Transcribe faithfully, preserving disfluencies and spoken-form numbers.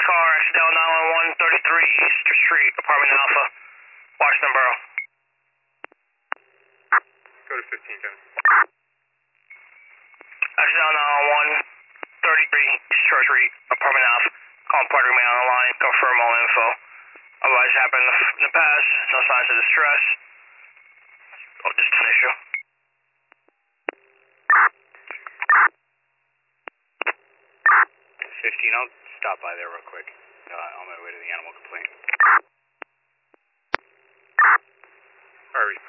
car, Axdale nine one one, thirty-three Easter Street, apartment Alpha, Washington Borough. Go to fifteen, Kevin. Axdale nine one one, thirty-three Easter Street, apartment Alpha, calling party man on the line, confirm all info. Otherwise happened in the past, no signs of distress. Oh, just an issue. fifteen, I'll stop by there real quick. Uh, on my way to the animal complaint. Alright.